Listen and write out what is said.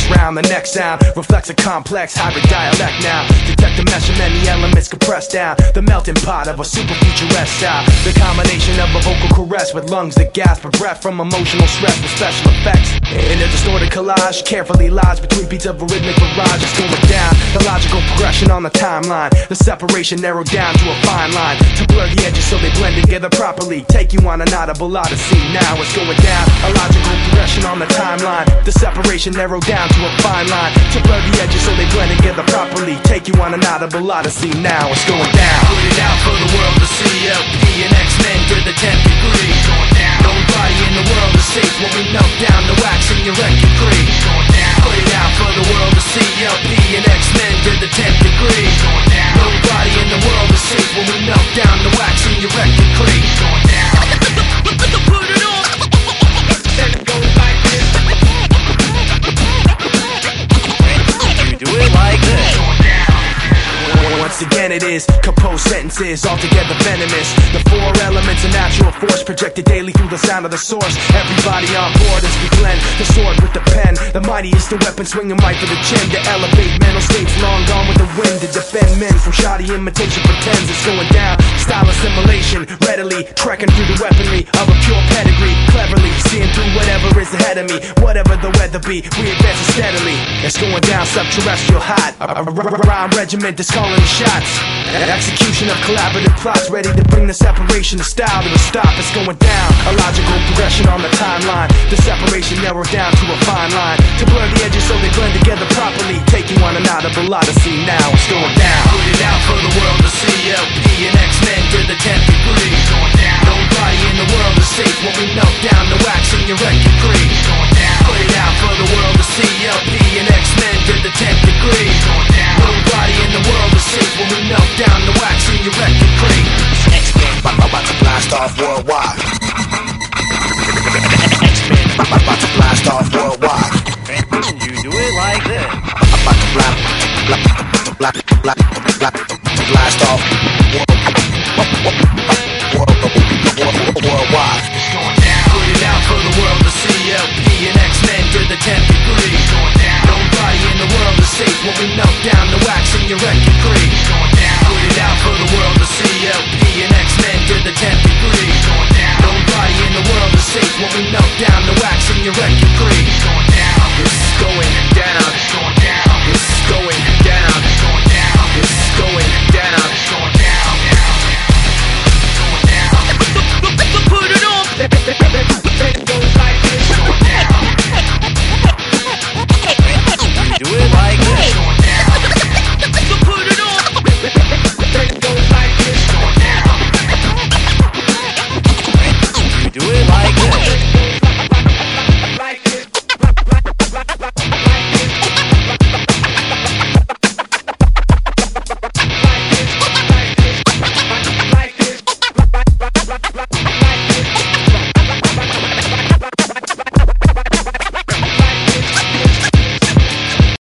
next round. The next sound reflects a complex hybrid dialect now. Detect the mesh of many elements compressed down. The melting pot of a super futuresque sound. The combination of a vocal caress with lungs that gasp for breath from emotional stress with special effects. In a distorted collage, carefully lies between beats of a rhythmic barrage. It's going down, the logical progression on the timeline. The separation narrowed down to a fine line to blur the edges so they blend together properly. Take you on an audible odyssey. Now it's going down, a logical progression on the timeline. The separation narrowed down to a fine line to blur the edges so they blend together properly. Take you on an audible odyssey. Now it's going down. Put it out for the world to see. LP and X-Men to the 10th degree. Going down. Nobody in the world is safe when we melt down the wax in your record creep. Going down. Put it out for the world to see. LP and X-Men to the 10th degree. Going down. Nobody in the world is safe when we melt down the wax in your record creep. Going down. Put it on. Then it goes like this. You do it like this. Going down. Once again it is composed sentences altogether venomous. The four elements of natural force projected daily through the sound of the source. Everybody on board as we blend the sword with the pen. The mightiest the weapon swinging right for the chin. To elevate mental states long gone with the wind. To defend men from shoddy imitation pretends it's going down. Style assimilation readily trekking through the weaponry of a pure pedigree. Cleverly seeing through whatever is ahead of me. Whatever the weather be, we advance steadily. It's going down subterrestrial hot. A rhyme regiment that's calling the shots. Execution of collaborative plots ready to bring the separation of style to a stop. It's going down, a logical progression on the timeline. The separation narrowed down to a fine line to blur the edges so they blend together properly. Take you on an audible odyssey. Now it's going down. Put it out for the world to see. LP and X-Men to the 10th degree. Going down. Nobody in the world is safe when we melt down the wax in your record creep. Going down. Put it out for the world to see. LP and X-Men to the 10th degree. Going down. Nobody in the world is safe when we melt down the wax in your record creep. X-Men about to blast off worldwide. X-Men about to blast off worldwide. You do it like this. About to blast off worldwide. It's going down. Put it out for the world to see. LP and X-Men to the 10th degree. Going down. Nobody in the world is safe when we melt down the wax in your record creep. Going down. Put it out for the world to see. LP and X-Men to the 10th degree. Going down. Nobody in the world is safe when we melt down the wax in your record creep. Going down. It's going down. Going